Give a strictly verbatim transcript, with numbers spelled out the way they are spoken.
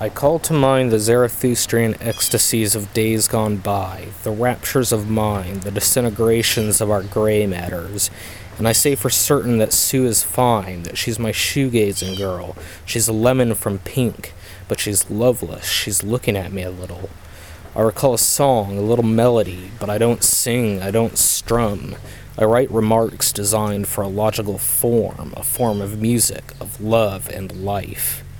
I call to mind the Zarathustrian ecstasies of days gone by, the raptures of mind, the disintegrations of our gray matters, and I say for certain that Sue is fine, that she's my shoegazing girl, she's a lemon from pink, but she's loveless, she's looking at me a little. I recall a song, a little melody, but I don't sing, I don't strum. I write remarks designed for a logical form, a form of music, of love and life.